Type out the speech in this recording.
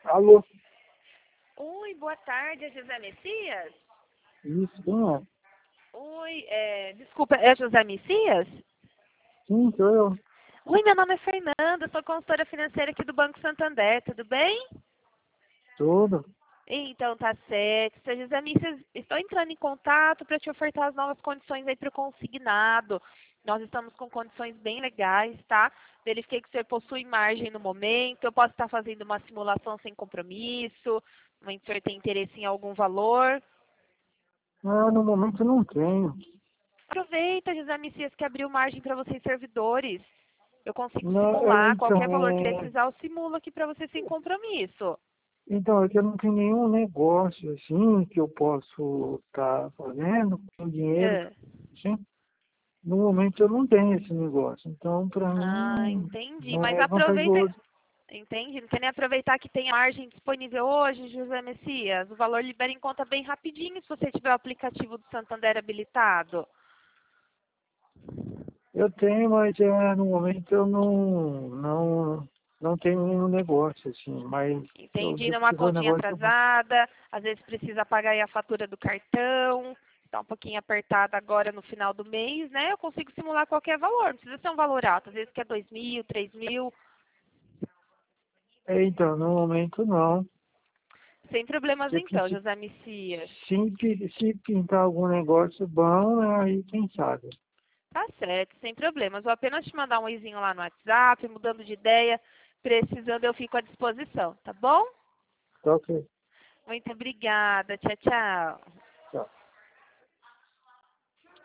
Alô? Oi, boa tarde, é José Messias? Isso, quem é? Oi, desculpa, é José Messias? Sim, sou eu. Oi, meu nome é Fernanda, sou consultora financeira aqui do Banco Santander, tudo bem? Tudo. Então, tá certo. Seu José Messias, estou entrando em contato para te ofertar as novas condições aí para o consignado. Nós estamos com condições bem legais, tá? Verifiquei que você possui margem no momento, eu posso estar fazendo uma simulação sem compromisso, mas o senhor tem interesse em algum valor. Ah, no momento eu não tenho. Aproveita, José Messias, que abriu margem para vocês servidores. Eu consigo Não, simular qualquer valor que precisar, eu simulo aqui para você sem compromisso. então, é que eu não tenho nenhum negócio assim que eu posso estar fazendo com dinheiro, Ah, assim. No momento eu não tenho esse negócio. Então, para mim, entendi. não Mas é aproveita, vantajoso. entende? Não quer nem aproveitar que tem a margem disponível hoje, José Messias. O valor libera em conta bem rapidinho se você tiver o aplicativo do Santander habilitado. Eu tenho, mas no momento eu não tenho nenhum negócio assim. Mas Entendi, se eu numa tiver um continha negócio, eu vou. atrasada, às vezes precisa pagar aí a fatura do cartão, está um pouquinho apertada agora no final do mês, né? Eu consigo simular qualquer valor, não precisa ser um valor alto, às vezes que é 2.000, 3.000, Então, no momento não. sem problemas Se, então, se, José Messias. se pintar algum negócio bom, aí quem sabe. Tá certo, sem problemas. Vou apenas te mandar um oizinho lá no WhatsApp, mudando de ideia, precisando eu fico à disposição, tá bom? Só que Muito obrigada, tchau, tchau.